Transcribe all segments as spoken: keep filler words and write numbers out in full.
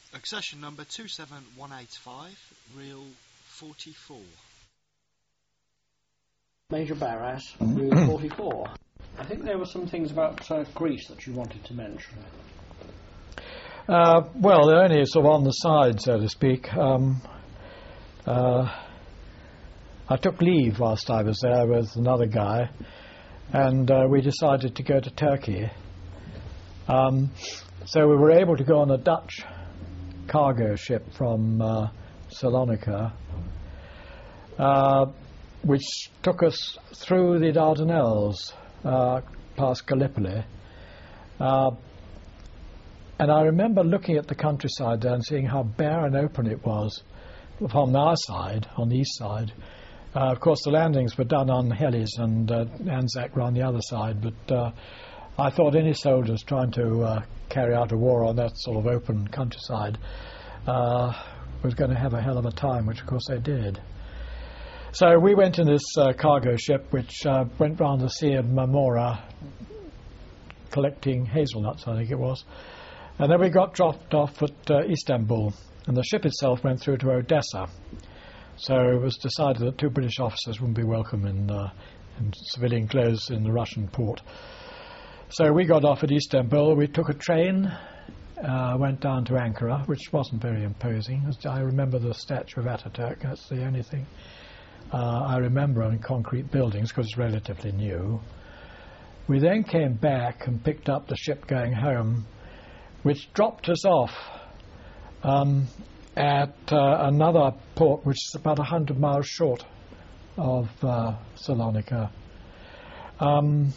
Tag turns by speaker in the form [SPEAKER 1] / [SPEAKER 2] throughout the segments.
[SPEAKER 1] Accession number two seven one eight five, reel forty-four.
[SPEAKER 2] Major Barras, reel forty-four. I think there were some things about uh, Greece that you wanted to mention.
[SPEAKER 3] Uh, well, they're only sort of on the side, so to speak. Um, uh, I took leave whilst I was there with another guy, and uh, we decided to go to Turkey. Um, so we were able to go on a Dutch cargo ship from uh, Salonika, uh, which took us through the Dardanelles, uh, past Gallipoli. Uh, and I remember looking at the countryside there and seeing how bare and open it was from our side, on the east side. Uh, of course, the landings were done on helis, and uh, Anzac were on the other side, but uh, I thought any soldiers trying to uh, carry out a war on that sort of open countryside uh, was going to have a hell of a time, which of course they did. So we went in this uh, cargo ship which uh, went round the Sea of Marmora collecting hazelnuts, I think it was, and then we got dropped off at uh, Istanbul, and the ship itself went through to Odessa. So it was decided that two British officers wouldn't be welcome in, uh, in civilian clothes in the Russian port. So we got off at Istanbul, we took a train, uh, went down to Ankara, which wasn't very imposing. I remember the statue of Ataturk, that's the only thing uh, I remember on concrete buildings, because it's relatively new. We then came back and picked up the ship going home, which dropped us off um, at uh, another port which is about one hundred miles short of uh, Salonika. Um,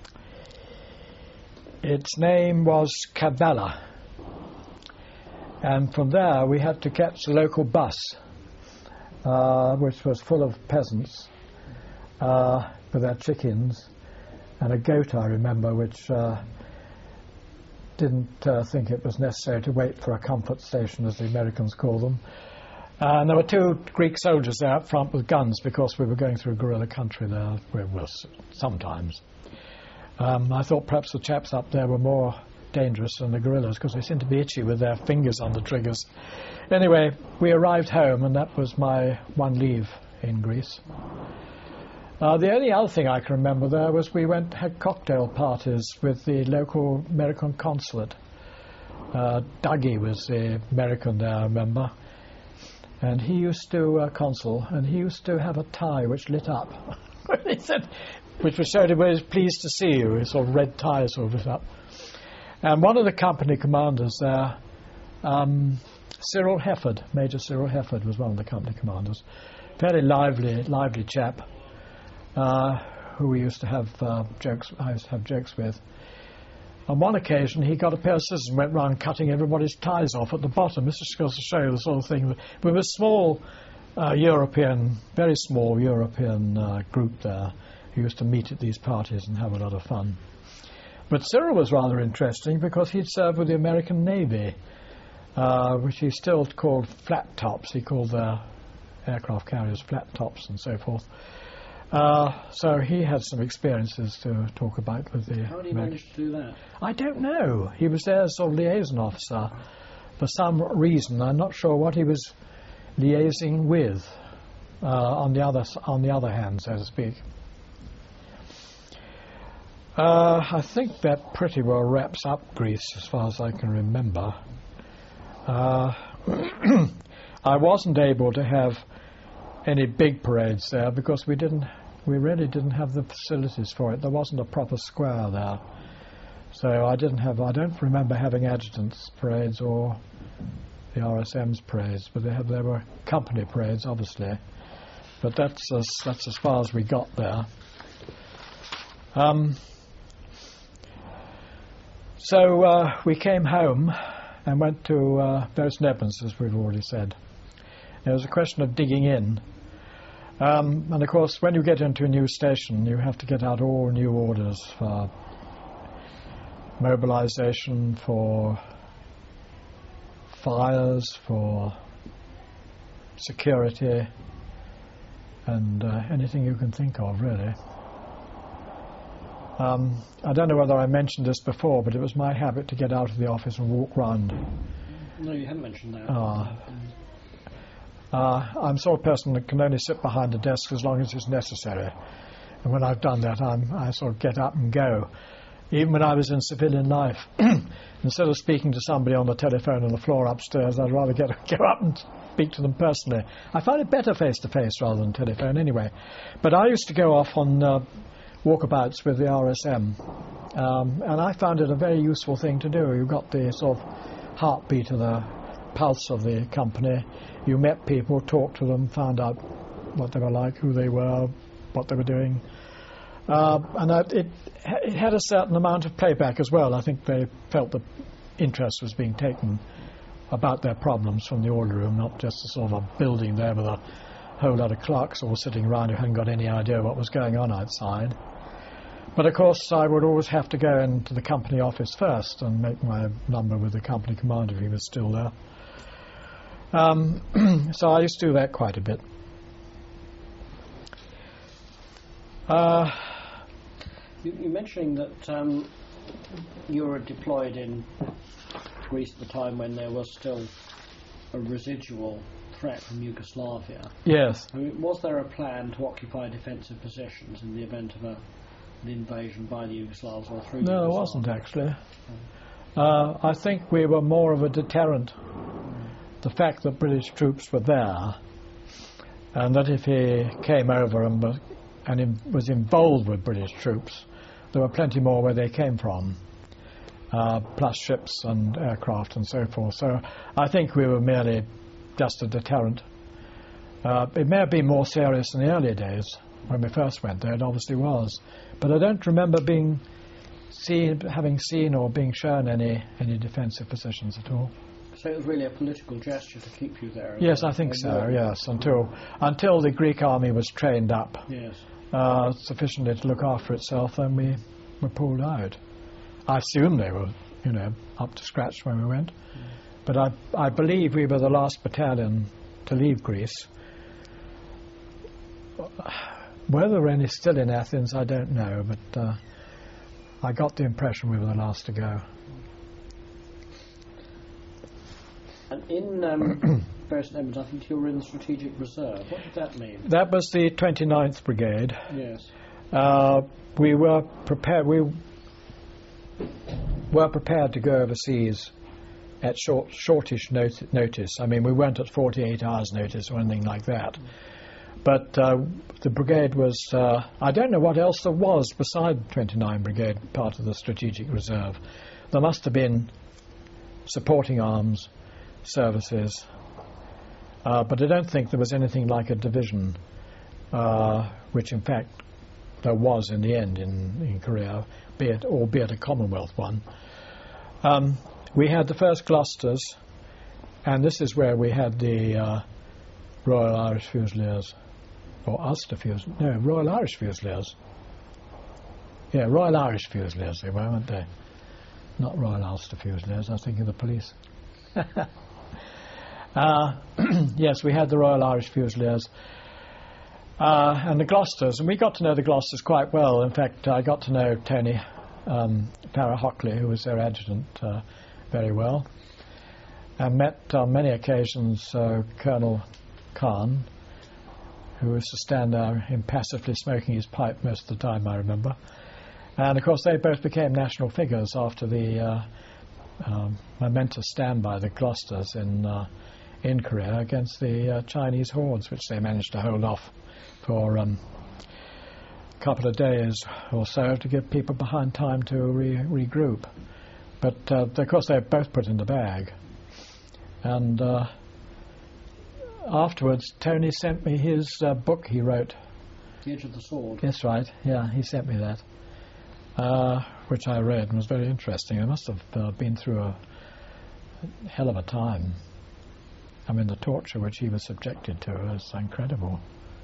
[SPEAKER 3] Its name was Kavala, and from there we had to catch the local bus, uh, which was full of peasants uh, with their chickens, and a goat, I remember, which uh, didn't uh, think it was necessary to wait for a comfort station, as the Americans call them. Uh, and there were two Greek soldiers there up front with guns, because we were going through guerrilla country there, well, sometimes. Um, I thought perhaps the chaps up there were more dangerous than the guerrillas, because they seemed to be itchy with their fingers on the triggers. Anyway, we arrived home, and that was my one leave in Greece. Uh, the only other thing I can remember there was we went had cocktail parties with the local American consulate. Uh, Dougie was the American there, I remember. And he used to, uh, consul, and he used to have a tie which lit up. He said, which was showed he was pleased to see you, his sort of red tie sort of lit up. And one of the company commanders there, um, Cyril Hefford, Major Cyril Hefford was one of the company commanders. Very lively, lively chap, uh, who we used to have uh, jokes, I used to have jokes with. On one occasion, he got a pair of scissors and went round cutting everybody's ties off at the bottom. This just goes to show you the sort of thing. We were a small uh, European, very small European uh, group there. He used to meet at these parties and have a lot of fun. But Cyril was rather interesting because he'd served with the American Navy, uh, which he still called flat tops. He called their aircraft carriers flat tops and so forth. Uh, so he had some experiences to talk about with the
[SPEAKER 2] How did he manage to do that?
[SPEAKER 3] I don't know. He was their sort of liaison officer for some reason. I'm not sure what he was liaising with uh, on the other on the other hand, so to speak. Uh, I think that pretty well wraps up Greece as far as I can remember. Uh, I wasn't able to have any big parades there because we didn't, we really didn't have the facilities for it. There wasn't a proper square there, so I didn't have. I don't remember having adjutants' parades or the R S M's parades, but they have there were company parades, obviously. But that's as that's as far as we got there. Um, so uh, we came home and went to uh, Vos Nebens, as we've already said. It was a question of digging in. Um, and of course, when you get into a new station, you have to get out all new orders for mobilization, for fires, for security, and uh, anything you can think of, really. Um, I don't know whether I mentioned this before, but it was my habit to get out of the office and walk round
[SPEAKER 2] No, you haven't mentioned that.
[SPEAKER 3] Uh, uh, I'm the sort of person that can only sit behind a desk as long as it's necessary. And when I've done that, I'm, I sort of get up and go. Even when I was in civilian life, instead of speaking to somebody on the telephone on the floor upstairs, I'd rather get go up and speak to them personally. I find it better face-to-face rather than telephone anyway. But I used to go off on uh, walkabouts with the R S M, um, and I found it a very useful thing to do. You got the sort of heartbeat of the pulse of the company. You met people, talked to them, found out what they were like, who they were, what they were doing. Uh, and uh, it, it had a certain amount of playback as well. I think they felt that interest was being taken about their problems from the order room, not just a sort of a building there with a whole lot of clerks all sitting around who hadn't got any idea what was going on outside. But of course I would always have to go into the company office first and make my number with the company commander if he was still there. Um, so I used to do that quite a bit. Uh,
[SPEAKER 2] you, you're mentioning that um, you were deployed in Greece at the time when there was still a residual threat from Yugoslavia.
[SPEAKER 3] Yes.
[SPEAKER 2] I mean, was there a plan to occupy defensive positions in the event of a, an invasion by the Yugoslavs or through
[SPEAKER 3] No,
[SPEAKER 2] Yugoslavia?
[SPEAKER 3] there wasn't actually. Uh, I think we were more of a deterrent. The fact that British troops were there, and that if he came over and, was- and in, was involved with British troops, there were plenty more where they came from, uh, plus ships and aircraft and so forth. So I think we were merely just a deterrent. Uh, it may have been more serious in the earlier days when we first went there. It obviously was, but I don't remember being seen, having seen or being shown any any defensive positions at all.
[SPEAKER 2] So it was really a political gesture to keep you there?
[SPEAKER 3] Yes,
[SPEAKER 2] uh,
[SPEAKER 3] I think
[SPEAKER 2] or
[SPEAKER 3] so.
[SPEAKER 2] more?
[SPEAKER 3] Yes, until until the Greek army was trained up
[SPEAKER 2] Yes.
[SPEAKER 3] uh, sufficiently to look after itself, then we were pulled out. I assume they were, you know, up to scratch when we went. But I, I believe we were the last battalion to leave Greece. Whether there were any still in Athens, I don't know, but uh, I got the impression we were the last to go.
[SPEAKER 2] And in um, Bury Saint Edmunds, I think you were in the Strategic Reserve. What did that mean?
[SPEAKER 3] That was the twenty-ninth Brigade.
[SPEAKER 2] Yes.
[SPEAKER 3] Uh, we were prepared. We were prepared to go overseas at short, shortish not- notice. I mean, we weren't at forty-eight hours notice or anything like that. But uh, the brigade was, uh, I don't know what else there was beside twenty-nine Brigade, part of the Strategic Reserve. There must have been supporting arms, services, uh, but I don't think there was anything like a division, uh, which in fact there was in the end in, in Korea, be it, albeit a Commonwealth one. Um, we had the first Gloucesters, and this is where we had the uh, Royal Irish Fusiliers, or Ulster Fusiliers, no, Royal Irish Fusiliers. Yeah, Royal Irish Fusiliers they were, weren't they? Not Royal Ulster Fusiliers, I was thinking of the police. uh, yes, we had the Royal Irish Fusiliers. Uh, and the Gloucesters, and we got to know the Gloucesters quite well. In fact, I got to know Tony um, Para-Hockley, who was their adjutant, uh, very well, and met on many occasions uh, Colonel Khan, who used to stand there impassively smoking his pipe most of the time, I remember. And of course they both became national figures after the uh, um, momentous stand by the Gloucesters in, uh, in Korea against the uh, Chinese hordes, which they managed to hold off for um, a couple of days or so to give people behind time to re- regroup. But uh, of course they were both put in the bag. And uh, afterwards Tony sent me his uh, book he wrote.
[SPEAKER 2] The Edge of the Sword.
[SPEAKER 3] That's right, yeah, he sent me that, uh, which I read and was very interesting. I must have uh, been through a hell of a time. I mean, the torture which he was subjected to was incredible.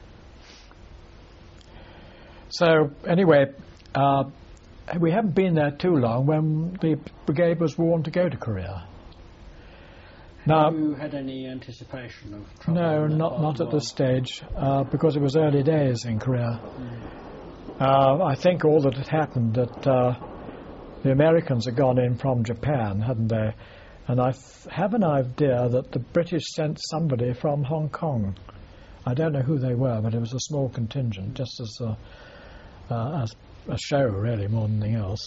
[SPEAKER 3] So, anyway, uh, we haven't been there too long when the brigade was warned to go to Korea. Now,
[SPEAKER 2] Have you had any anticipation of trouble?
[SPEAKER 3] no,
[SPEAKER 2] in that
[SPEAKER 3] not
[SPEAKER 2] part
[SPEAKER 3] not
[SPEAKER 2] of the
[SPEAKER 3] at this stage, uh, because it was early days in Korea.
[SPEAKER 2] Mm.
[SPEAKER 3] Uh, I think all that had happened that uh, the Americans had gone in from Japan, hadn't they? And I th- have an idea that the British sent somebody from Hong Kong. I don't know who they were, but it was a small contingent, just as a, uh, as a show, really, more than anything else.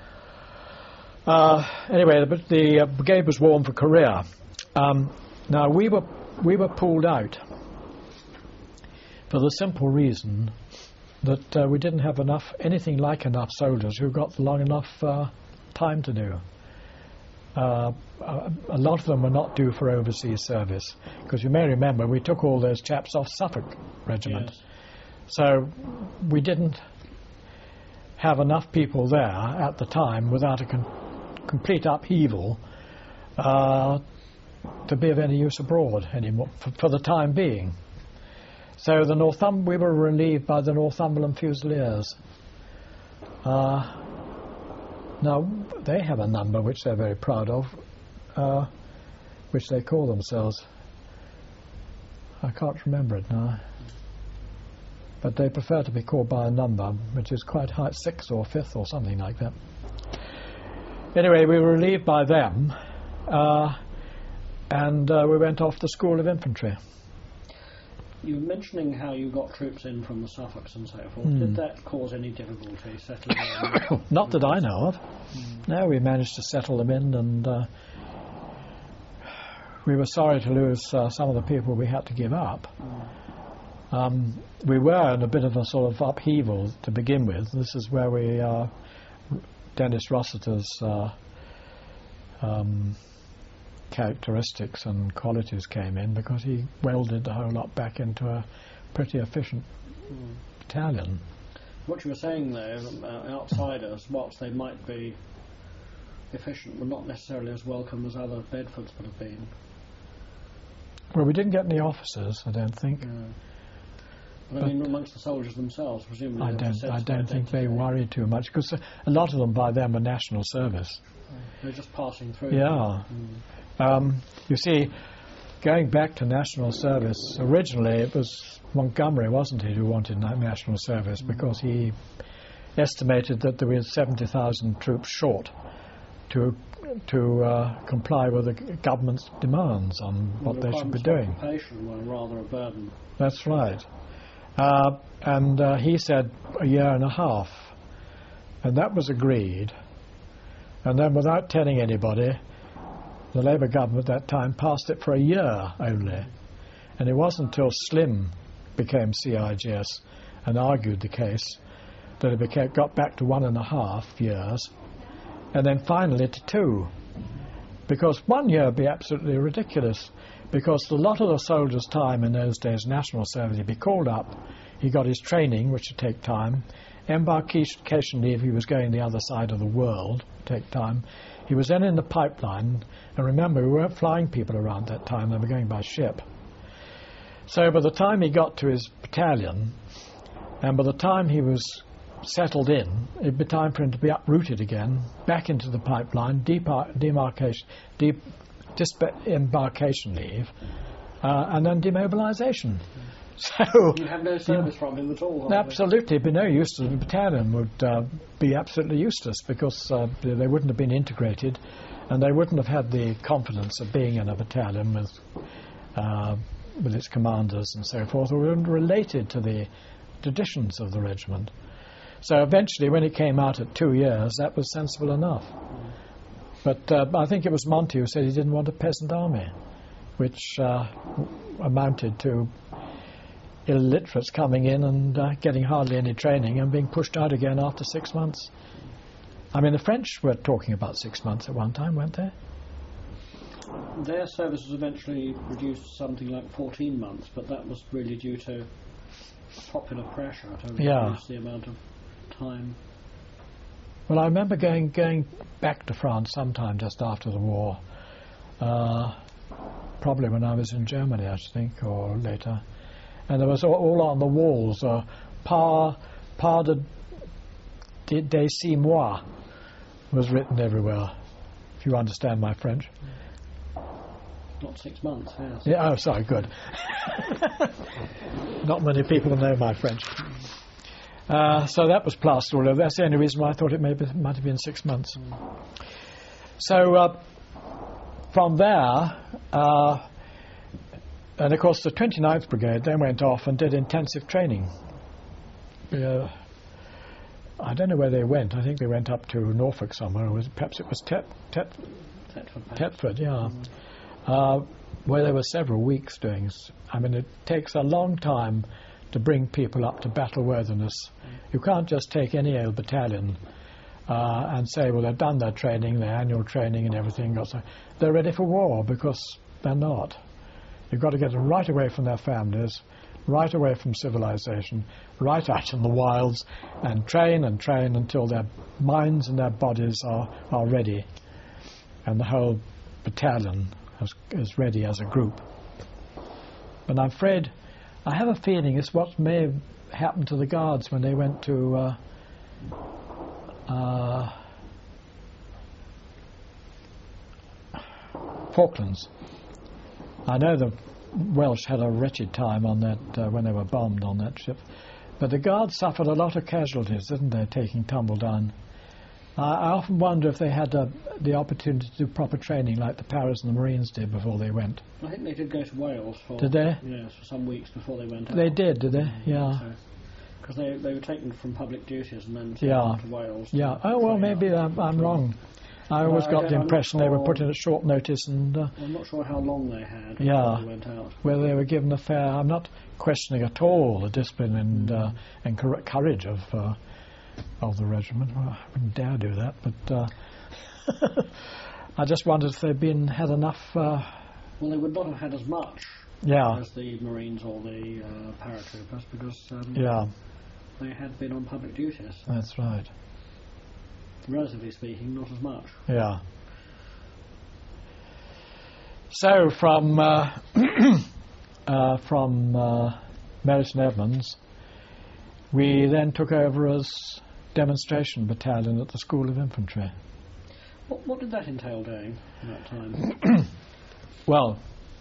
[SPEAKER 3] Uh, anyway, the, the uh, brigade was warned for Korea. Um, now, we were, we were pulled out for the simple reason that uh, we didn't have enough, anything like enough soldiers who got long enough uh, time to do. Uh, a, a lot of them were not due for overseas service, because you may remember we took all those chaps off Suffolk Regiment.
[SPEAKER 2] Yes.
[SPEAKER 3] So we didn't have enough people there at the time without a con- complete upheaval uh, to be of any use abroad anymore for, for the time being. So the Northum- we were relieved by the Northumberland Fusiliers. Uh, now, they have a number which they're very proud of, uh, which they call themselves. I can't remember it now. But they prefer to be called by a number, which is quite high, sixth or fifth or something like that. Anyway, we were relieved by them, uh, and uh, we went off to School of Infantry.
[SPEAKER 2] You were mentioning how you got troops in from the Suffolks and so forth.
[SPEAKER 3] Mm.
[SPEAKER 2] Did that cause any difficulty settling them?
[SPEAKER 3] Not that I know of. Mm. No, we managed to settle them in, and uh, we were sorry to lose uh, some of the people we had to give up. Mm. Um, we were in a bit of a sort of upheaval to begin with. This is where we, uh, Dennis Rossiter's uh, um, characteristics and qualities came in, because he welded the whole lot back into a pretty efficient mm. battalion.
[SPEAKER 2] What you were saying there, uh, outsiders, whilst they might be efficient, were not necessarily as welcome as other Bedfords would have been.
[SPEAKER 3] Well, we didn't get any officers, I don't think.
[SPEAKER 2] Yeah. But I mean, amongst the soldiers themselves, presumably.
[SPEAKER 3] I don't. I don't think they worried too much, because a lot of them by then were national service.
[SPEAKER 2] They're just passing through.
[SPEAKER 3] Yeah. Mm. Um, you see, going back to national service, originally it was Montgomery, wasn't it, who wanted national service, mm. because he estimated that there were seventy thousand troops short to to uh, comply with the government's demands on what
[SPEAKER 2] the
[SPEAKER 3] they should be doing.
[SPEAKER 2] Were rather a burden.
[SPEAKER 3] That's right. Uh, and uh, he said a year and a half, and that was agreed. And then, without telling anybody, the Labour government at that time passed it for a year only. And it wasn't until Slim became C I G S and argued the case that it became, got back to one and a half years, and then finally to two. Because one year would be absolutely ridiculous, because a lot of the soldiers' time in those days, national service, he'd be called up, he got his training, which would take time, embarkation leave, he was going the other side of the world, take time. He was then in the pipeline, and remember, we weren't flying people around that time, they were going by ship. So by the time he got to his battalion, and by the time he was settled in, it'd be time for him to be uprooted again, back into the pipeline, depar- demarcation, de- disembarkation leave, uh, and then demobilisation. So
[SPEAKER 2] you have no service from him at all.
[SPEAKER 3] Absolutely, it'd be no use to the battalion. Would uh, be absolutely useless, because uh, they wouldn't have been integrated, and they wouldn't have had the confidence of being in a battalion with uh, with its commanders and so forth, or weren't related to the traditions of the regiment. So eventually, when it came out at two years, that was sensible enough. But uh, I think it was Monty who said he didn't want a peasant army, which uh, amounted to illiterates coming in and uh, getting hardly any training and being pushed out again after six months. I mean, the French were talking about six months at one time, weren't they?
[SPEAKER 2] Their service was eventually reduced to something like fourteen months, but that was really due to popular pressure to
[SPEAKER 3] yeah.
[SPEAKER 2] reduce the amount of time.
[SPEAKER 3] Well, I remember going going back to France sometime just after the war, uh, probably when I was in Germany, I think, or later. And there was all, all on the walls, uh, par, par de, de, de six mois was written everywhere, if you understand my French.
[SPEAKER 2] Not six months, yes.
[SPEAKER 3] Yeah, oh, sorry, good. Not many people know my French. Uh, so that was plastered all over. That's the only reason why I thought it may be, might have been six months. Mm. So uh, from there, uh, and of course the twenty-ninth Brigade then went off and did intensive training. Uh, I don't know where they went. I think they went up to Norfolk somewhere. Or was it, perhaps it was Tet, Tet,
[SPEAKER 2] Tetford,
[SPEAKER 3] Tetford, yeah.
[SPEAKER 2] Mm.
[SPEAKER 3] Uh, where there were several weeks doing. I mean, it takes a long time to bring people up to battle worthiness. You can't just take any old battalion uh, and say, well, they've done their training, their annual training and everything else. They're ready for war, because they're not. You've got to get them right away from their families, right away from civilization, right out in the wilds, and train and train until their minds and their bodies are, are ready, and the whole battalion is, is ready as a group. But I'm afraid, I have a feeling it's what may have happened to the Guards when they went to uh, uh, Falklands. I know the Welsh had a wretched time on that uh, when they were bombed on that ship, but the Guards suffered a lot of casualties, didn't they, taking tumble down. Uh, I often wonder if they had uh, the opportunity to do proper training like the Paras and the Marines did before they went.
[SPEAKER 2] I think they did go to Wales for...
[SPEAKER 3] Did they?
[SPEAKER 2] Yes, for some weeks before they went out.
[SPEAKER 3] They did, did they? Yeah.
[SPEAKER 2] Because they, they were taken from public duties and then sent
[SPEAKER 3] Yeah.
[SPEAKER 2] to Wales.
[SPEAKER 3] Yeah. Oh, well, maybe I'm, I'm wrong. I always
[SPEAKER 2] Well, I
[SPEAKER 3] got
[SPEAKER 2] don't-
[SPEAKER 3] the
[SPEAKER 2] I'm not
[SPEAKER 3] impression they were
[SPEAKER 2] sure.
[SPEAKER 3] put in at short notice and uh,
[SPEAKER 2] I'm not sure how long they had
[SPEAKER 3] Yeah.
[SPEAKER 2] before they went out.
[SPEAKER 3] whether they were given a fair... I'm not questioning at all the discipline and, uh, and cour- courage of uh, of the regiment. Well, I wouldn't dare do that, but uh, I just wondered if they'd been had enough... Uh,
[SPEAKER 2] Well, they would not have had as much
[SPEAKER 3] yeah,
[SPEAKER 2] as the Marines or the uh, paratroopers because um,
[SPEAKER 3] yeah,
[SPEAKER 2] they had been on public duties.
[SPEAKER 3] that's right.
[SPEAKER 2] Relatively speaking, not as much.
[SPEAKER 3] Yeah. So from uh, uh, from uh, Merris and Edmonds, we then took over as demonstration battalion at the School of Infantry.
[SPEAKER 2] What, what did that entail doing at that time?
[SPEAKER 3] Well,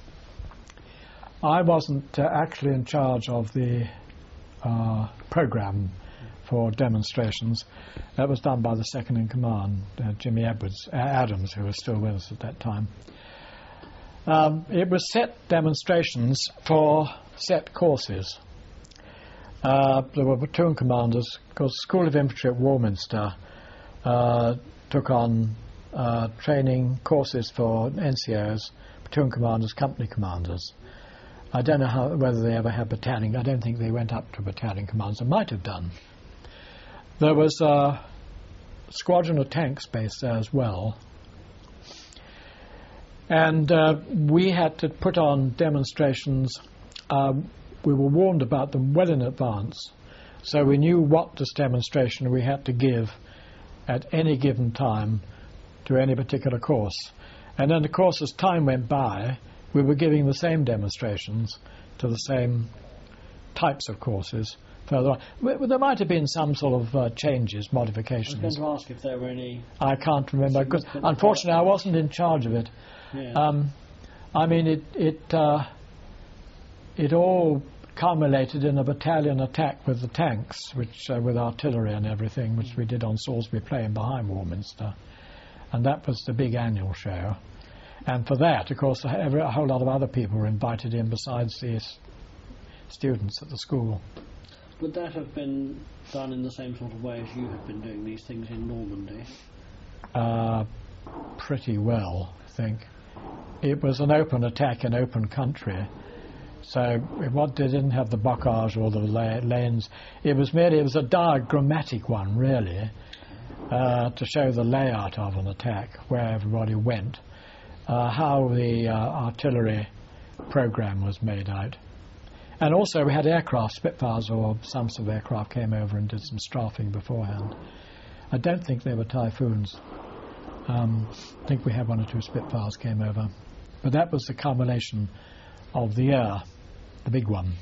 [SPEAKER 3] I wasn't uh, actually in charge of the uh, programme for demonstrations. That was done by the second in command, uh, Jimmy Edwards, uh, Adams, who was still with us at that time. Um, it was set demonstrations for set courses. Uh, there were platoon commanders, because the School of Infantry at Warminster uh, took on uh, training courses for N C Os, platoon commanders, company commanders. I don't know how, whether they ever had battalion. I don't think they went up to battalion commanders. They might have done. There was a squadron of tanks based there as well. And uh, we had to put on demonstrations. Um, we were warned about them well in advance. So we knew what this demonstration we had to give at any given time to any particular course. And then, of course, as time went by, we were giving the same demonstrations to the same types of courses further on. W- There might have been some sort of uh, changes,
[SPEAKER 2] I was
[SPEAKER 3] modifications.
[SPEAKER 2] going to ask if there were any...
[SPEAKER 3] I can't remember, because
[SPEAKER 2] Significant
[SPEAKER 3] unfortunately I wasn't in charge of it.
[SPEAKER 2] Yeah.
[SPEAKER 3] Um, I mean, it it uh, it all culminated in a battalion attack with the tanks, which uh, with artillery and everything, which we did on Salisbury Plain behind Warminster, and that was the big annual show. And for that, of course, every, a whole lot of other people were invited in besides the s- students at the school.
[SPEAKER 2] Would that have been done in the same sort of way as you have been doing these things in Normandy?
[SPEAKER 3] Uh, pretty well, I think. It was an open attack in open country, so it, what, they didn't have the bocage or the la- lanes. It was merely, it was a diagrammatic one, really, uh, to show the layout of an attack, where everybody went, uh, how the uh, artillery program was made out. And also we had aircraft, Spitfires or some sort of aircraft came over and did some strafing beforehand. I don't think they were Typhoons. Um, I think we had one or two Spitfires came over. But that was the culmination of the year, the big one.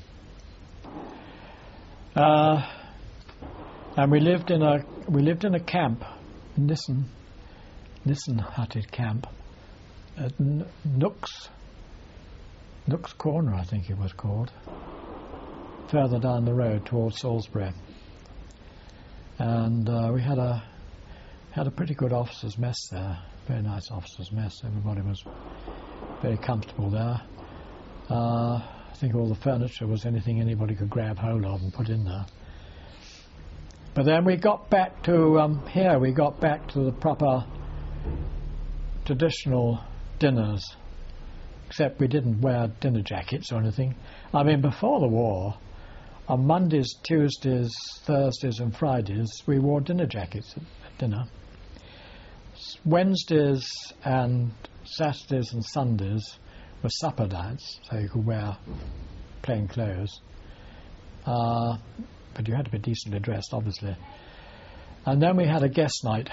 [SPEAKER 3] Uh, and we lived in a we lived in a camp, Nissen, Nissen hutted camp, at N- Nooks, Nooks Corner, I think it was called, further down the road towards Salisbury. And uh, we had a had a pretty good officers' mess there. very nice officers' mess. Everybody was very comfortable there. Uh, I think all the furniture was anything anybody could grab hold of and put in there. But then we got back to um, here. We got back to the proper traditional dinners, except we didn't wear dinner jackets or anything. I mean, before the war, on Mondays, Tuesdays, Thursdays and Fridays, we wore dinner jackets at, at dinner. Wednesdays and Saturdays and Sundays were supper nights, so you could wear plain clothes. Uh, but you had to be decently dressed, obviously. And then we had a guest night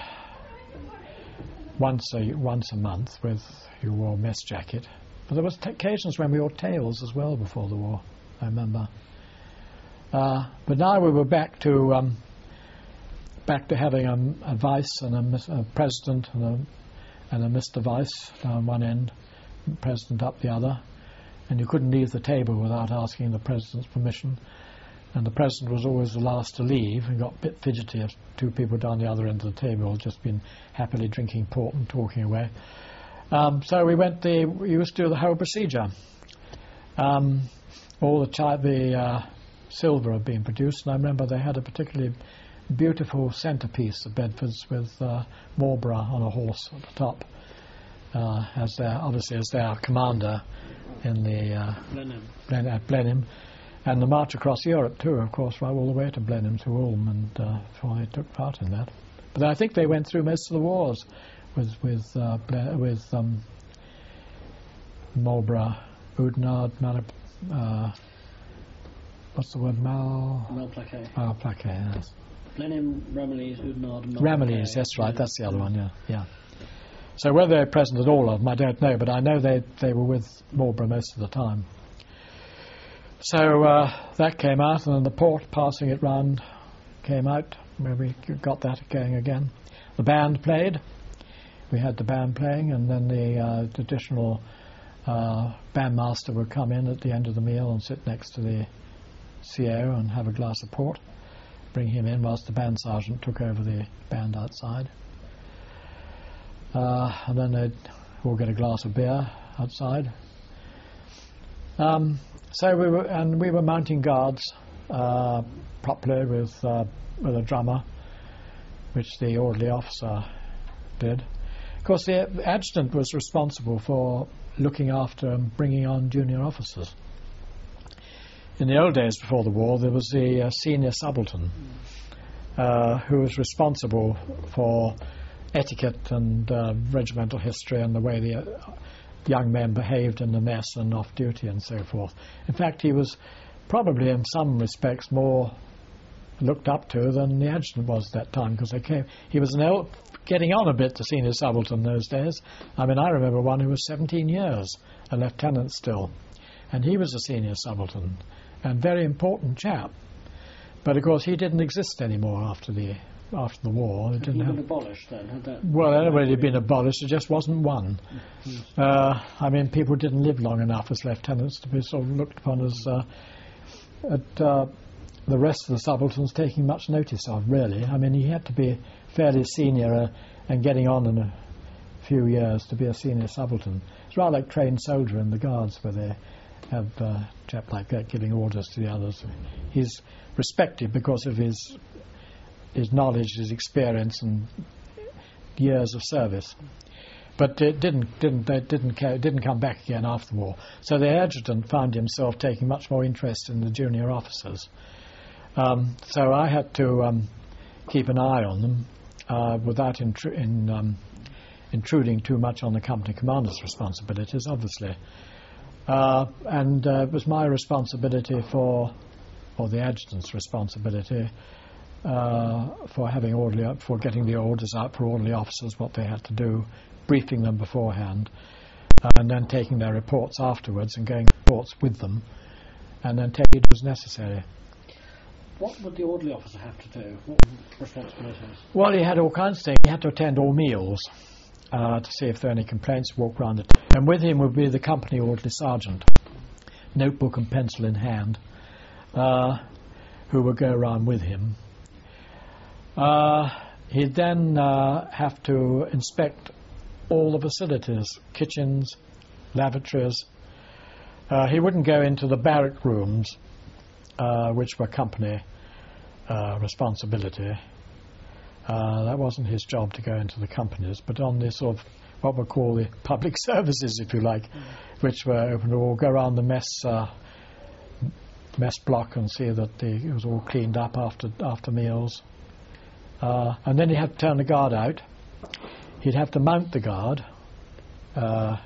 [SPEAKER 3] once a, once a month with you wore a mess jacket. But there was t- occasions when we wore tails as well before the war, I remember. Uh, but now we were back to um, back to having a, a vice and a, mis- a president and a, and a Mister Vice down one end, president up the other, and you couldn't leave the table without asking the president's permission. And the president was always the last to leave, and got a bit fidgety if two people down the other end of the table had just been happily drinking port and talking away. Um, so we went the we used to do the whole procedure. Um, all the chi- the uh, silver had been produced, and I remember they had a particularly beautiful centrepiece of Bedfords with uh, Marlborough on a horse at the top, uh, as their obviously as their commander in the uh,
[SPEAKER 2] Blenheim.
[SPEAKER 3] Blen- at Blenheim, and the march across Europe too, of course, right all the way to Blenheim to Ulm, and uh, so they took part in that. But I think they went through most of the wars with with uh, Ble- with um, Marlborough, Oudenarde, Mal- uh, what's the word? Mal
[SPEAKER 2] Malplaquet.
[SPEAKER 3] Malplaquet, yes.
[SPEAKER 2] Blenheim, Ramillies, Oudenarde, and
[SPEAKER 3] Ramillies, that's right, that's the other one, yeah, yeah. So whether they were present at all of them, I don't know, but I know they they were with Marlborough most of the time. So uh, that came out, and then the port passing it round came out, where we got that going again. The band played. We had the band playing, and then the uh, traditional uh, bandmaster would come in at the end of the meal and sit next to the C O and have a glass of port, bring him in whilst the band sergeant took over the band outside. Uh, and then they'd all get a glass of beer outside. Um, so we were, and we were mounting guards uh, properly with uh, with a drummer, which the orderly officer did. Of course, the adjutant was responsible for looking after and bringing on junior officers. In the old days before the war, there was the uh, senior subaltern uh, who was responsible for etiquette and uh, regimental history and the way the uh, young men behaved in the mess and off duty and so forth. In fact, he was probably in some respects more looked up to than the adjutant was at that time, because they came. He was an el- getting on a bit, the senior subaltern those days. I mean, I remember one who was seventeen years, a lieutenant still, and he was a senior subaltern, and very important chap. But of course, he didn't exist anymore after the after the war. It
[SPEAKER 2] Had he
[SPEAKER 3] didn't
[SPEAKER 2] been
[SPEAKER 3] have.
[SPEAKER 2] abolished then? Had that
[SPEAKER 3] Well, anyway, it had been abolished. There just wasn't one.
[SPEAKER 2] Mm-hmm.
[SPEAKER 3] Uh, I mean, people didn't live long enough as lieutenants to be sort of looked upon as uh, at, uh, the rest of the subalterns taking much notice of, really. I mean, he had to be fairly senior uh, and getting on in a few years to be a senior subaltern. It's rather like trained soldier in the Guards, where they have uh, a chap like that giving orders to the others. He's respected because of his his knowledge, his experience, and years of service. But it didn't didn't it didn't ca- didn't come back again after the war. So the adjutant found himself taking much more interest in the junior officers. Um, so I had to um, keep an eye on them uh, without intru- in, um, intruding too much on the company commander's responsibilities, obviously. Uh, and uh, it was my responsibility for, or the adjutant's responsibility, uh, for having orderly, for getting the orders out for orderly officers, what they had to do, briefing them beforehand, uh, and then taking their reports afterwards and going reports with them, and then taking it as necessary.
[SPEAKER 2] What would the orderly officer have to do? What responsibilities?
[SPEAKER 3] Well, he had all kinds of things. He had to attend all meals uh, to see if there were any complaints, walk round it. And with him would be the company orderly sergeant, notebook and pencil in hand, uh, who would go around with him. Uh, he'd then uh, have to inspect all the facilities, kitchens, lavatories. Uh, he wouldn't go into the barrack rooms, uh, which were company uh, responsibility. Uh, that wasn't his job to go into the companies, but on the sort of what we call the public services, if you like, mm. which were open to all, go around the mess uh, mess block and see that the, it was all cleaned up after after meals. Uh, and then he had to turn the guard out. He'd have to mount the guard, uh,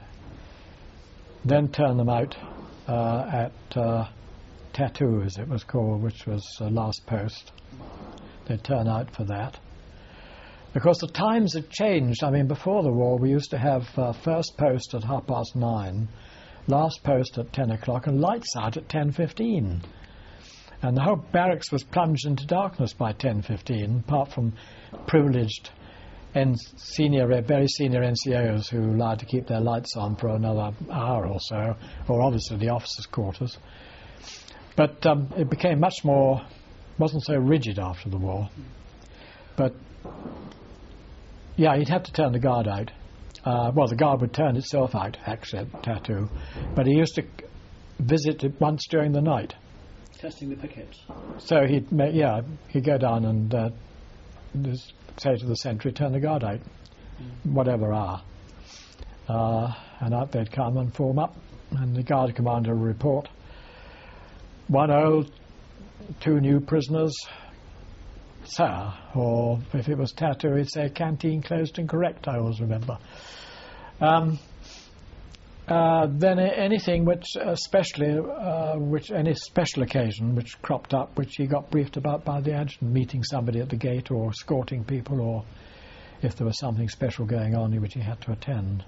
[SPEAKER 3] then turn them out uh, at uh, tattoo, as it was called, which was uh, last post. They'd turn out for that. Because the times had changed. I mean, before the war, we used to have uh, first post at half past nine, last post at ten o'clock, and lights out at ten fifteen. And the whole barracks was plunged into darkness by ten fifteen, apart from privileged and senior, very senior N C Os who allowed to keep their lights on for another hour or so, or obviously the officers' quarters. But um, it became much more, wasn't so rigid after the war. But yeah, he'd have to turn the guard out. Uh, well, the guard would turn itself out, actually, at tattoo. But he used to visit it once during the night.
[SPEAKER 2] Testing the pickets.
[SPEAKER 3] So he'd, ma- yeah, he'd go down and uh, just say to the sentry, turn the guard out, mm. whatever hour. Uh, and out they'd come and form up, and the guard commander would report. One old, two new prisoners, sir, or if it was tattoo, he'd say canteen closed and correct, I always remember. Um, uh, then anything which, especially, uh, which any special occasion which cropped up, which he got briefed about by the adjutant, meeting somebody at the gate or escorting people, or if there was something special going on which he had to attend.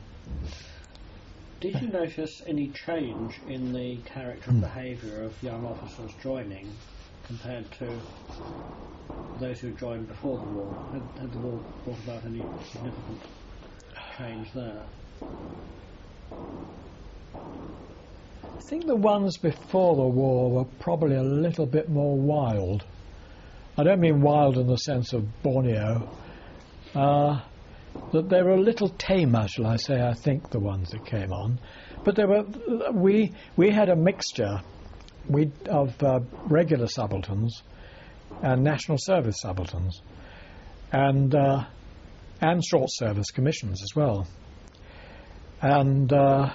[SPEAKER 2] Did you notice any change in the character and behaviour of young officers joining compared to those who joined before the war? Had, had the war brought about any significant change there?
[SPEAKER 3] I think the ones before the war were probably a little bit more wild. I don't mean wild in the sense of Borneo. Uh, that they were a little tamer, shall I say, I think, the ones that came on. But they were, we, we had a mixture we, of uh, regular subalterns and national service subalterns, and uh, and short service commissions as well. And uh,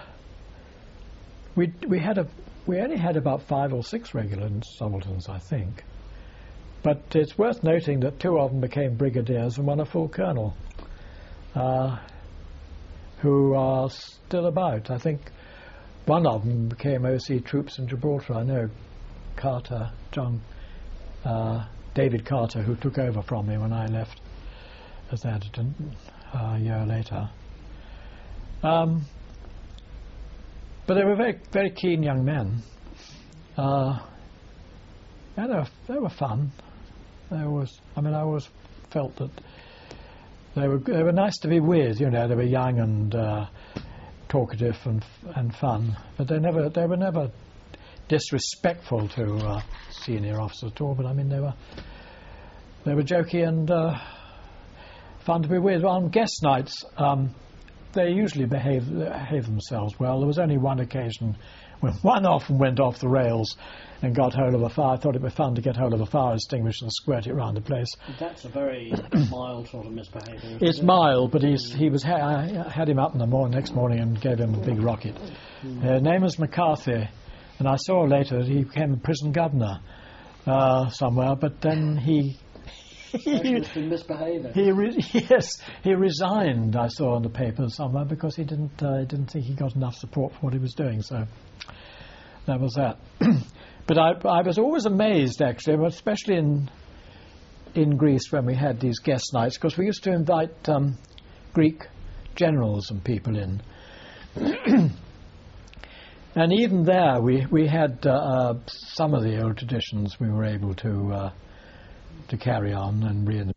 [SPEAKER 3] we we had a we only had about five or six regular subalterns, I think. But it's worth noting that two of them became brigadiers and one a full colonel, uh, who are still about. I think one of them became O C troops in Gibraltar. I know Carter, John, uh, David Carter, who took over from me when I left as adjutant uh, a year later. Um, but they were very, very keen young men. Uh, and they were, they were fun. They always, I mean, I always felt that they were they were nice to be with. You know, they were young and uh, talkative and and fun. But they never they were never disrespectful to uh, senior officers at all. But I mean, they were they were jokey and uh, fun to be with. On guest nights, um, they usually behave behave themselves well. There was only one occasion when one often went off the rails and got hold of a fire. I thought it would be fun to get hold of a fire extinguisher and squirt it around the place.
[SPEAKER 2] That's a very mild sort of misbehaviour.
[SPEAKER 3] It's it? mild, but he's, he was ha- I had him up in the morning, next morning and gave him a big rocket. Mm. Uh, name was McCarthy, and I saw later that he became a prison governor uh, somewhere, but then he...
[SPEAKER 2] He, misbehaving.
[SPEAKER 3] He re- yes, he resigned. I saw in the paper somewhere because he didn't uh, didn't think he got enough support for what he was doing. So that was that. But I I was always amazed, actually, especially in in Greece when we had these guest nights, because we used to invite um, Greek generals and people in. And even there, we we had uh, uh, some of the old traditions we were able to. Uh, to carry on and reinvent.